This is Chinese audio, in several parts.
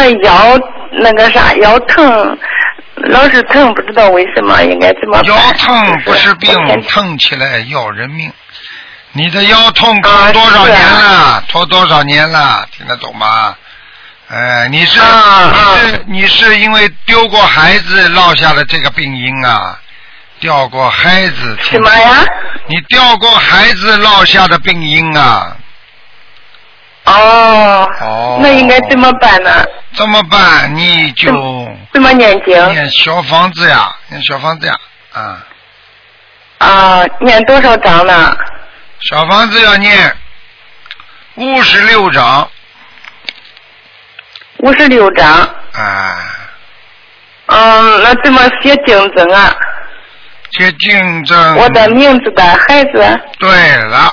腰那个啥腰疼，老是疼，不知道为什么，应该怎么办？ 腰疼不是病，疼起来要人命。你的腰痛拖多少年了？拖多少年了？听得懂吗？你是因为丢过孩子落下的这个病因啊？掉过孩子？ 什么呀？ 你掉过孩子落下的病因啊？ 哦，那应该怎么办呢？ 怎么办？你就怎么念经？ 念小房子呀，念小房子呀， 念多少章呢？ 小房子要念56章。 56章。那怎么写经证啊？ 写经证。 我的名字的孩子。 对了，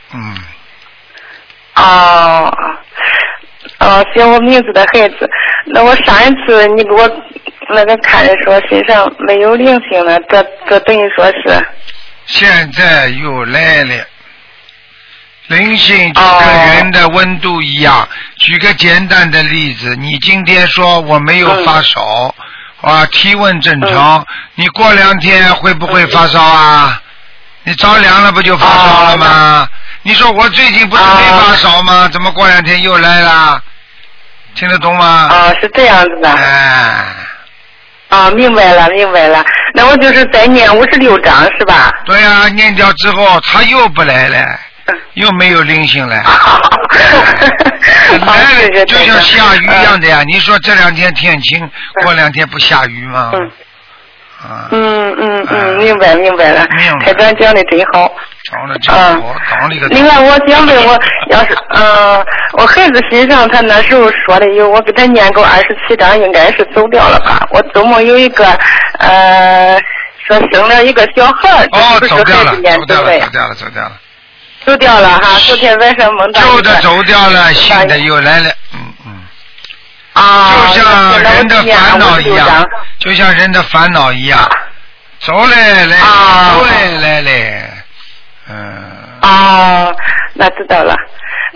写我名字的孩子。那我上一次你给我那个看着说身上没有灵性了，这等于说是。 现在又来了。灵性就跟人的温度一样。举个简单的例子，你今天说我没有发烧，体温正常，你过2天会不会发烧啊？你着凉了不就发烧了吗？你说我最近不是没发烧吗？怎么过2天又来了？听得懂吗？ 是这样子的。明白了。那我就是再念56章是吧？ 对啊，念掉之后他又不来了。又没有灵性了，来了就像下雨一样的呀。你说这2天天晴，过2天不下雨吗？ 明白了。台长讲的真好。另外，我想问我，要是我孩子身上，他那时候说的有，我给他念够27章，应该是走掉了吧？我周末有一个说生了一个小孩， 走掉了。 走掉了哈，昨天晚上梦到旧的走掉了，新的又来了，就像人的烦恼一样，走来来，走来来， 那知道了。